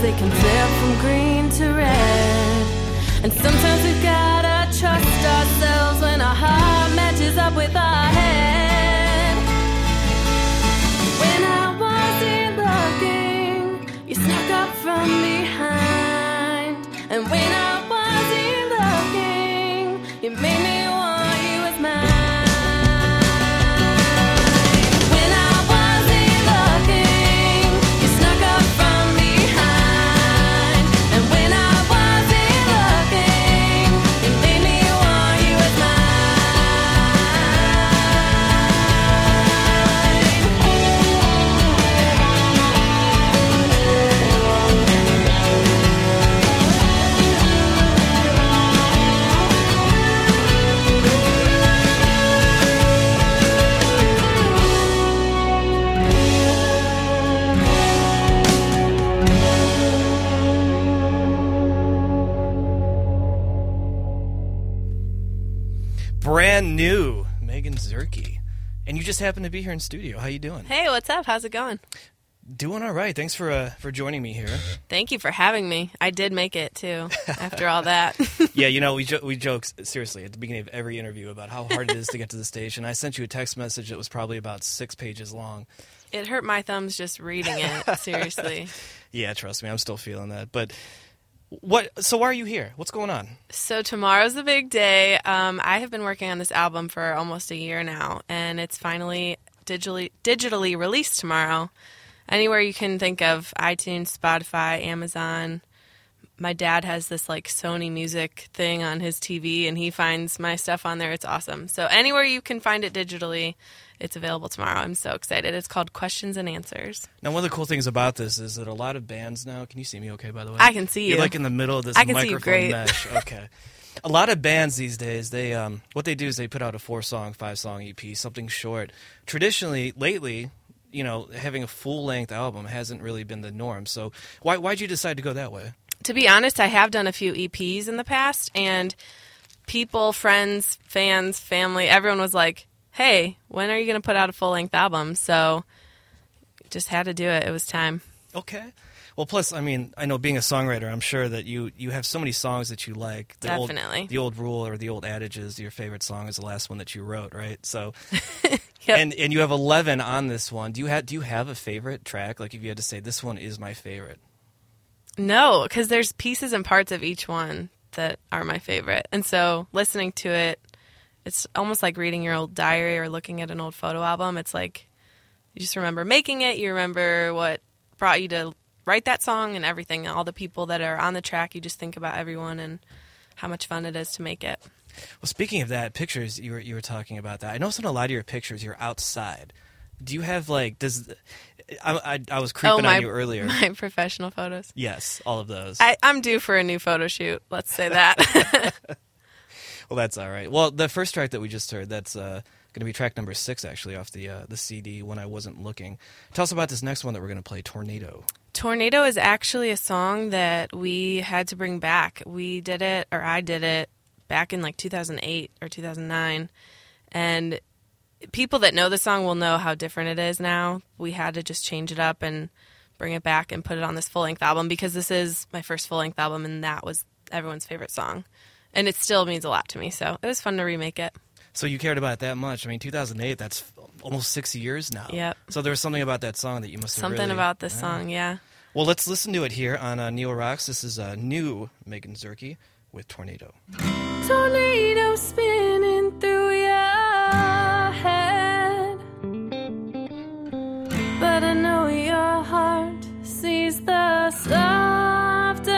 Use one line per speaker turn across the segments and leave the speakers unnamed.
it can flip from green to red. And sometimes we've gotta trust ourselves when our heart matches up with our head. When I wasn't looking, you snuck up from behind. And when I wasn't looking, you made me want you as mine.
Brand new Megan Zerke. And you just happen to be here in studio. How you doing?
Hey, what's up? How's it going?
Doing all right. Thanks for joining me here.
Thank you for having me. I did make it, too, after all that.
Yeah, you know, we joke, seriously, at the beginning of every interview about how hard it is to get to the station. I sent you a text message that was probably about 6 pages long.
It hurt my thumbs just reading it, seriously.
Yeah, trust me, I'm still feeling that. But so why are you here? What's going on?
So tomorrow's the big day. I have been working on this album for almost a year now, and it's finally digitally released tomorrow. Anywhere you can think of, iTunes, Spotify, Amazon. My dad has this like Sony Music thing on his TV, and he finds my stuff on there. It's awesome. So anywhere you can find it digitally, it's available tomorrow. I'm so excited. It's called Questions and Answers.
Now, one of the cool things about this is that a lot of bands now... Can you see me okay, by the way?
I can see you.
You're like in the middle of this microphone mesh. Okay. A lot of bands these days, they what they do is they put out a 4-song, 5-song EP, something short. Traditionally, lately, you know, having a full-length album hasn't really been the norm. So why'd you decide to go that way?
To be honest, I have done a few EPs in the past, and people, friends, fans, family, everyone was like, hey, when are you going to put out a full-length album? So just had to do it. It was time.
Okay. Well, plus, I mean, I know being a songwriter, I'm sure that you have so many songs that you like.
Definitely.
The old rule or the old adage is your favorite song is the last one that you wrote, right? So,
yep.
And you have 11 on this one. Do you have a favorite track? Like if you had to say, this one is my favorite.
No, because there's pieces and parts of each one that are my favorite. And so listening to it, it's almost like reading your old diary or looking at an old photo album. It's like you just remember making it. You remember what brought you to write that song and everything. All the people that are on the track, you just think about everyone and how much fun it is to make it.
Well, speaking of that, pictures, you were talking about that. I noticed in a lot of your pictures, you're outside. Do you have like I was creeping on you earlier.
My professional photos.
Yes, all of those.
I'm due for a new photo shoot. Let's say that.
Well, that's all right. Well, the first track that we just heard, that's going to be track number 6, actually, off the CD, When I Wasn't Looking. Tell us about this next one that we're going to play, Tornado.
Tornado is actually a song that we had to bring back. We did it, or I did it, back in like 2008 or 2009. And people that know the song will know how different it is now. We had to just change it up and bring it back and put it on this full-length album because this is my first full-length album, and that was everyone's favorite song. And it still means a lot to me, so it was fun to remake it.
So you cared about it that much. I mean, 2008, that's almost 6 years now.
Yep.
So there was something about that song that you must have
Something about this song, yeah.
Well, let's listen to it here on Neo Rocks. This is new Megan Zerke with Tornado.
Tornado spinning through your head, but I know your heart sees the softer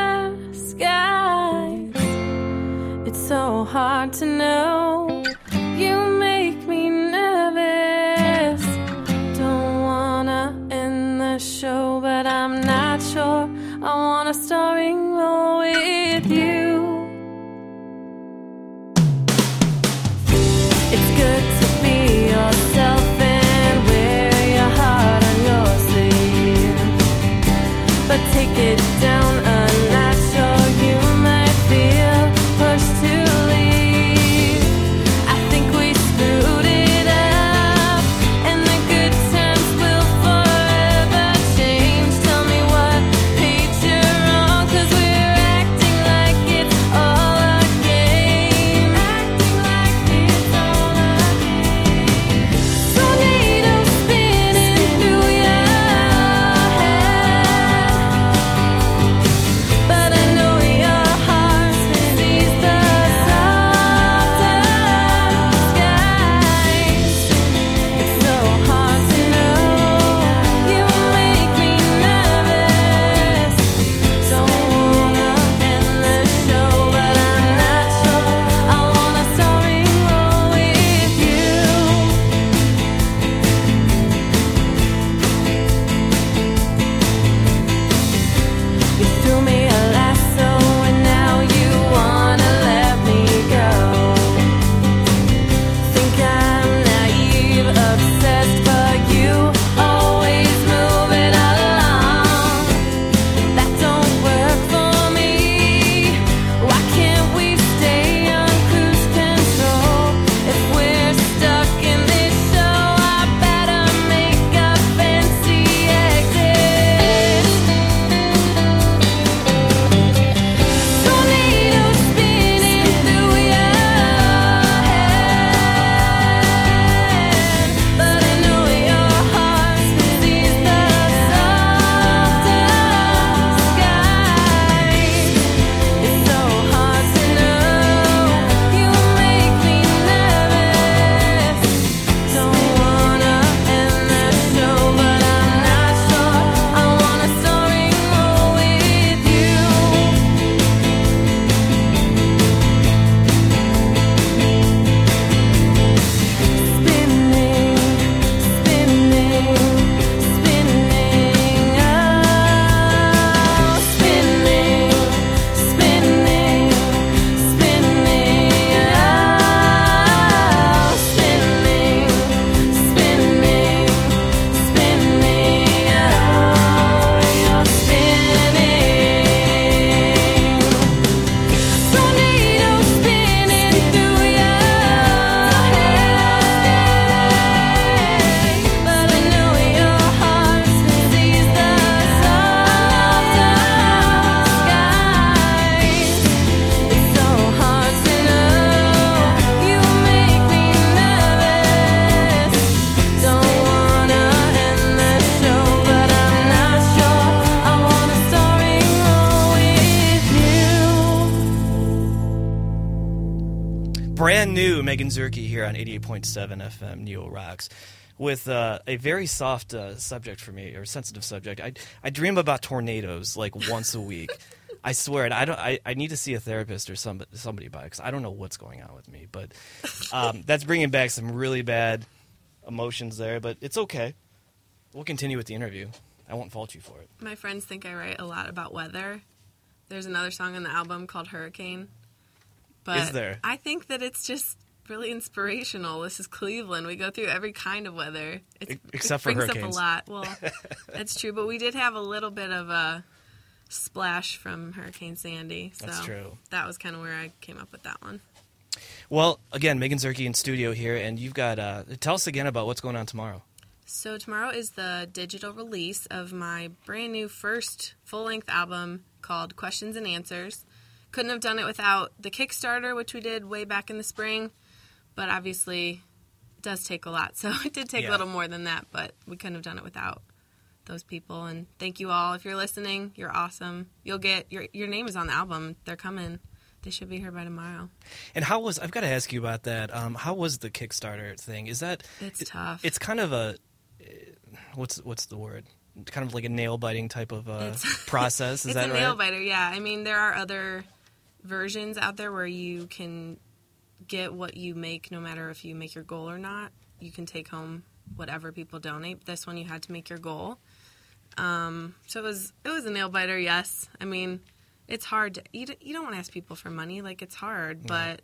skies. It's so hard to know. You make me nervous. Don't wanna end the show, but I'm not sure I want a starring role with you. It's good to be yourself and wear your heart on your sleeve, but take it down a notch or you might feel pushed to leave. I think we screwed it up and the good times will forever change. Tell me what page
brand new Megan Zerke here on 88.7 FM Neo Rocks with a very soft subject for me, or sensitive subject. I dream about tornadoes like once a week. I swear, and I need to see a therapist or somebody about it because I don't know what's going on with me. But that's bringing back some really bad emotions there, but it's okay. We'll continue with the interview. I won't fault you for it.
My friends think I write a lot about weather. There's another song on the album called Hurricane. But
is there?
I think that it's just really inspirational. This is Cleveland. We go through every kind of weather.
Except for hurricanes.
It brings up a lot. Well, that's true. But we did have a little bit of a splash from Hurricane Sandy. So
that's true.
That was kind of where I came up with that one.
Well, again, Megan Zerke in studio here, and you've got tell us again about what's going on tomorrow.
So tomorrow is the digital release of my brand new first full-length album called Questions and Answers. Couldn't have done it without the Kickstarter, which we did way back in the spring, but obviously it does take a lot. So it did take a little more than that, but we couldn't have done it without those people. And thank you all. If you're listening, you're awesome. You'll get your name is on the album. They're coming. They should be here by tomorrow.
And I've got to ask you about that. How was the Kickstarter thing? It's
tough.
It's kind of a, what's the word? Kind of like a nail-biting type of process. Is that right?
It's a nail-biter, yeah. I mean, there are other versions out there where you can get what you make no matter if you make your goal or not. You can take home whatever people donate. This one you had to make your goal. So it was a nail-biter, yes. I mean, it's hard. You don't want to ask people for money. Like, it's hard. But,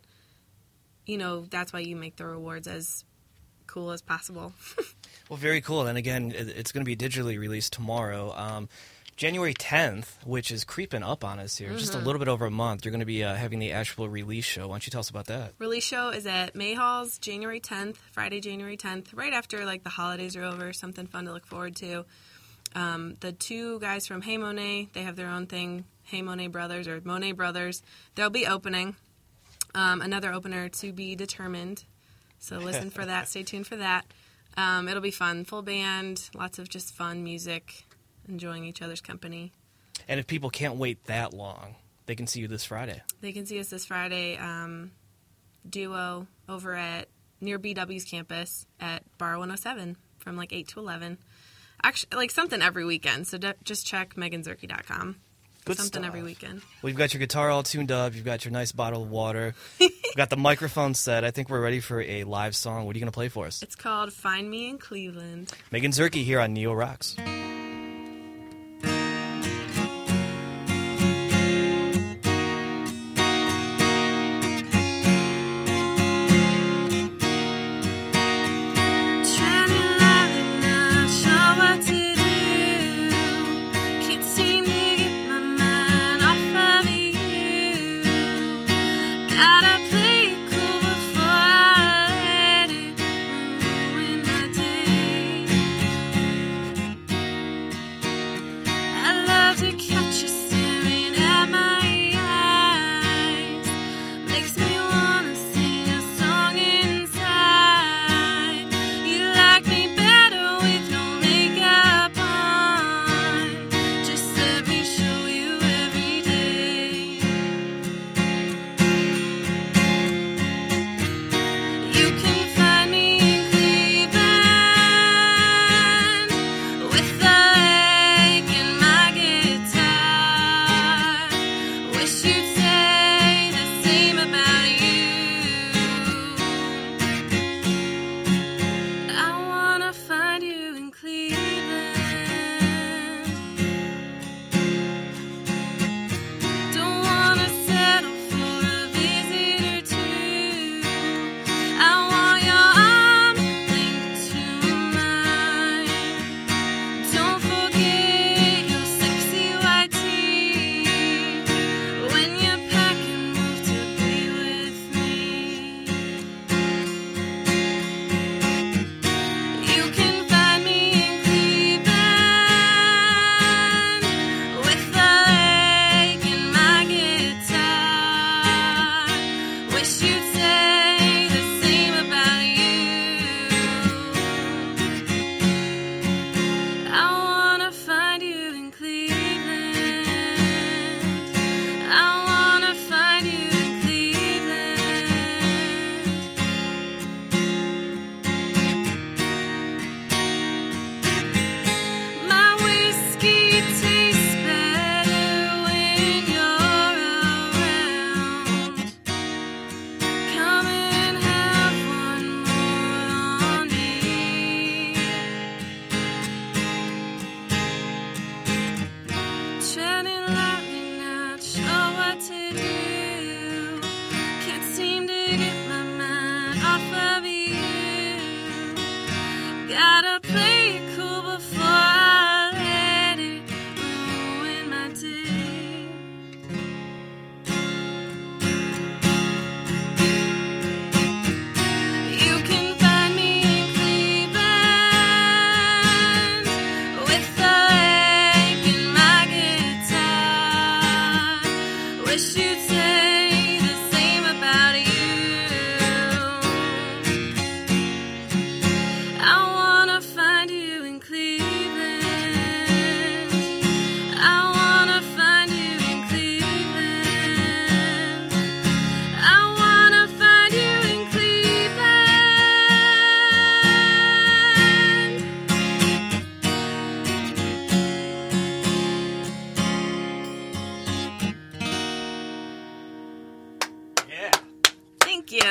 that's why you make the rewards as cool as possible.
Well, very cool. And again, it's going to be digitally released tomorrow. January 10th, which is creeping up on us here, just a little bit over a month, you're going to be having the actual release show. Why don't you tell us about that?
Release show is at Mayhall's January 10th, Friday, January 10th, right after the holidays are over, something fun to look forward to. The two guys from Hey Monet, they have their own thing, Hey Monet Brothers or Monet Brothers. They'll be opening. Another opener to be determined. So listen for that. Stay tuned for that. It'll be fun. Full band, lots of just fun music, enjoying each other's company.
And if people can't wait that long, they can see you this Friday.
They can see us this Friday, duo over near BW's campus at Bar 107 from 8 to 11. Actually, something every weekend. So just check meganzerke.com.
Good
something
stuff.
Every weekend.
Well, you've got your guitar all tuned up. You've got your nice bottle of water. You've got the microphone set. I think we're ready for a live song. What are you going to play for us?
It's called Find Me in Cleveland.
Megan Zerke here on Neo Rocks.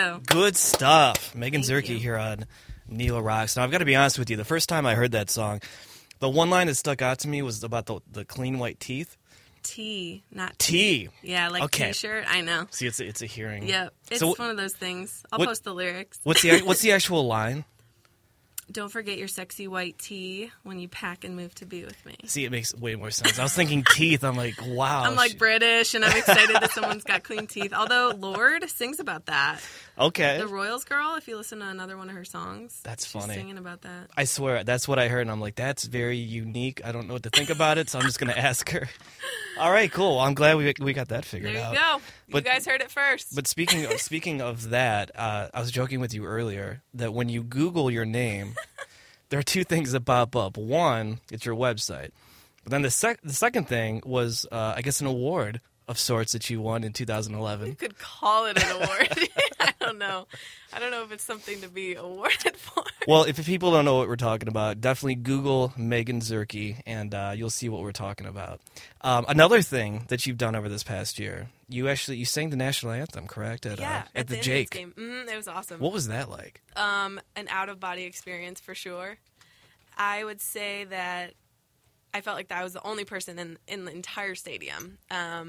go.
Good stuff. Megan
Thank
Zerke
you.
here on Neela Rocks. Now, I've got to be honest with you. The first time I heard that song, the one line that stuck out to me was about the clean white teeth.
T, not
T.
Yeah, like
Okay.
T-shirt. I know.
See, it's a hearing.
Yep. It's
So
one of those things. I'll
what-
post the lyrics.
What's the actual line?
Don't forget your sexy white tee when you pack and move to be with me.
See, it makes way more sense. I was thinking teeth. I'm like, wow.
I'm like British, and I'm excited that someone's got clean teeth. Although Lorde sings about that.
Okay.
The Royals girl, if you listen to another one of her songs,
That's
she's
funny.
singing about that.
I swear, that's what I heard, and I'm like, that's very unique. I don't know what to think about it, so I'm just going to ask her. All right, cool. Well, I'm glad we got that figured
There you
out.
go.
But-
You guys heard it first.
But speaking of that, I was joking with you earlier that when you Google your name, there are two things that pop up. One, it's your website. But then the second thing was, I guess, an award of sorts that you won in 2011.
You could call it an award. I don't know. I don't know if it's something to be awarded for.
Well, if people don't know what we're talking about, definitely Google Megan Zerke, and you'll see what we're talking about. Another thing that you've done over this past year, you sang the national anthem, correct? At the
Indians
Jake.
game. It was awesome.
What was that like?
An out-of-body experience for sure. I would say that I felt like I was the only person in the entire stadium,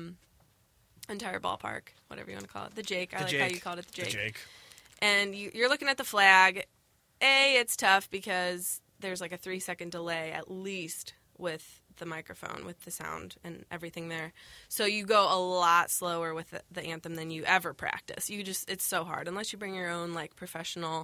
entire ballpark, whatever you want to call it. The Jake. I like how you called it the Jake.
The Jake.
And you're looking at the flag. It's tough because there's like a 3-second delay at least with the microphone, with the sound and everything there. So you go a lot slower with the anthem than you ever practice. It's so hard unless you bring your own like professional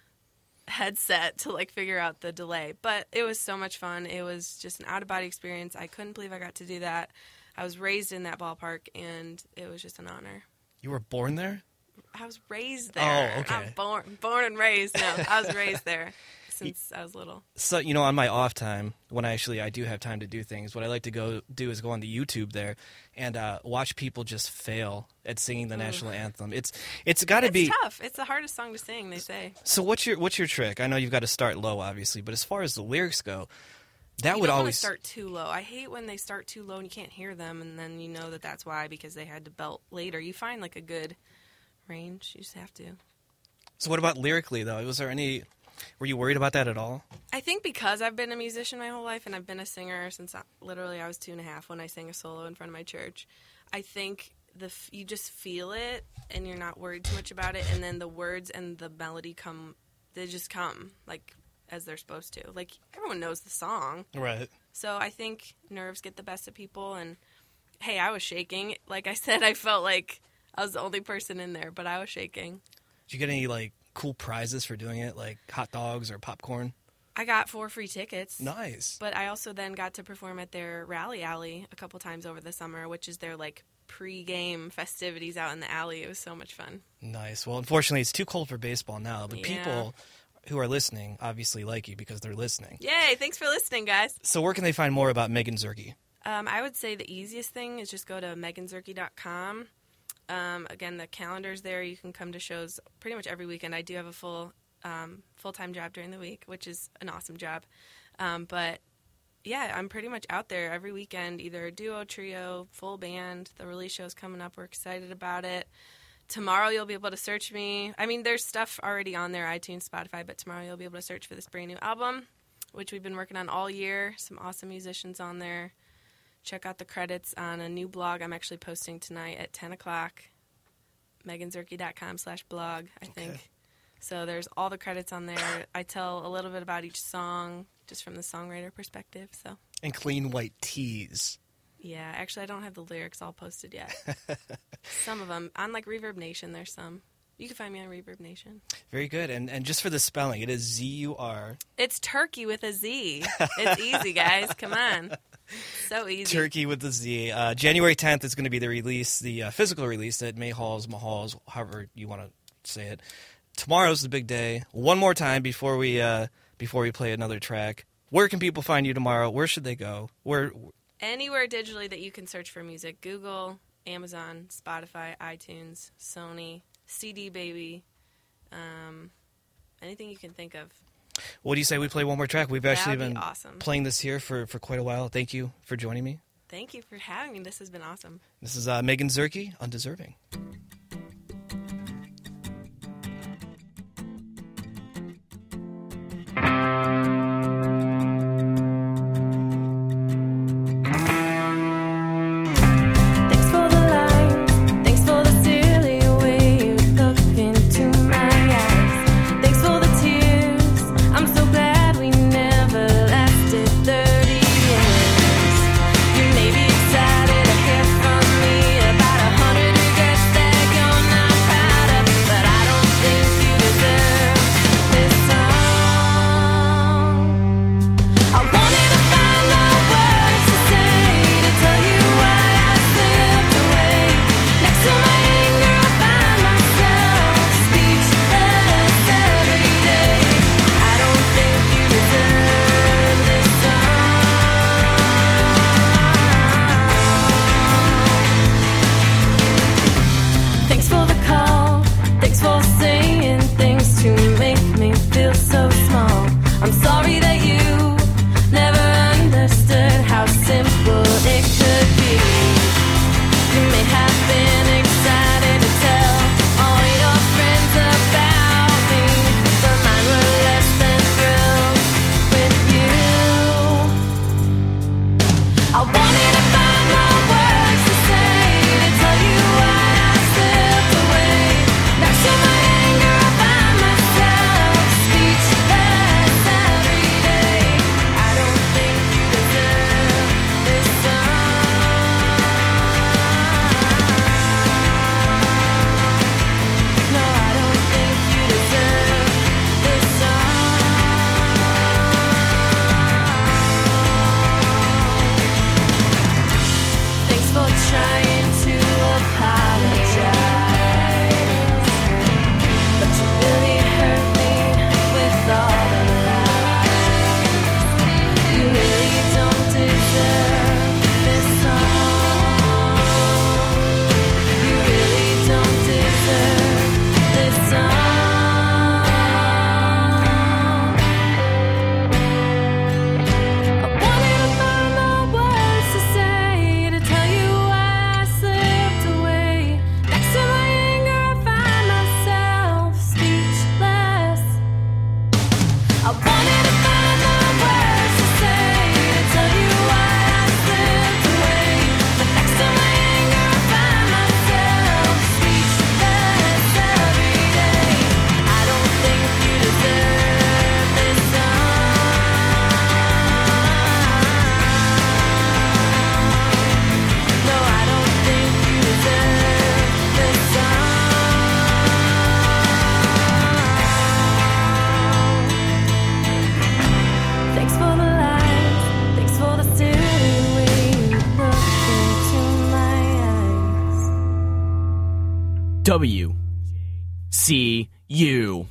headset to like figure out the delay. But it was so much fun. It was just an out-of-body experience. I couldn't believe I got to do that. I was raised in that ballpark, and it was just an honor.
You were born there?
I was raised there.
Oh, okay.
Not born and raised. No, I was raised there since I was little.
So, on my off time, when I do have time to do things, what I like to go do is go on the YouTube there and watch people just fail at singing the national anthem. It's got to be
tough. It's the hardest song to sing, they say.
So what's your trick? I know you've got to start low, obviously, but as far as the lyrics go, that
you
would
don't
always
want to start too low. I hate when they start too low and you can't hear them, and then you know that's why, because they had to belt later. You find like a good range. You just have to.
So what about lyrically though? Were you worried about that at all?
I think because I've been a musician my whole life and I've been a singer since literally I was 2.5 when I sang a solo in front of my church. I think you just feel it and you're not worried too much about it, and then the words and the melody they just come like as they're supposed to. Like everyone knows the song.
Right.
So I think nerves get the best of people, and hey, I was shaking. Like I said, I felt like I was the only person in there, but I was shaking.
Did you get any like cool prizes for doing it, like hot dogs or popcorn?
I got 4 free tickets.
Nice.
But I also then got to perform at their rally alley a couple times over the summer, which is their like pre-game festivities out in the alley. It was so much fun.
Nice. Well, unfortunately, it's too cold for baseball now, but
Yeah.
people who are listening obviously like you because they're listening.
Yay! Thanks for listening, guys.
So where can they find more about Megan Zerke?
I would say the easiest thing is just go to meganzerke.com. Again, the calendar's there. You can come to shows pretty much every weekend. I do have a full-time job during the week, which is an awesome job. But yeah, I'm pretty much out there every weekend, either a duo, trio, full band. The release show's coming up. We're excited about it. Tomorrow you'll be able to search me. I mean, there's stuff already on there, iTunes, Spotify, but tomorrow you'll be able to search for this brand new album, which we've been working on all year. Some awesome musicians on there. Check out the credits on a new blog I'm actually posting tonight at 10 o'clock. meganzerke.com/blog, I think. So there's all the credits on there. I tell a little bit about each song just from the songwriter perspective. So.
And clean white tees.
Yeah, actually I don't have the lyrics all posted yet. Some of them. On like Reverb Nation, there's some. You can find me on Reverb Nation.
Very good. And just for the spelling, it is Z-U-R.
It's turkey with a Z. It's easy, guys. Come on. So easy.
Turkey with the Z. January 10th is going to be the release, the physical release at Mahall's, however you want to say it. Tomorrow's the big day. One more time before we play another track. Where can people find you tomorrow? Where should they go?
Anywhere digitally that you can search for music. Google, Amazon, Spotify, iTunes, Sony, CD Baby, anything you can think of.
What do you say we play one more track? We've actually been
awesome.
playing this here for quite a while. Thank you for joining me.
Thank you for having me. This has been awesome.
This is Megan Zerke, Undeserving.
WCU.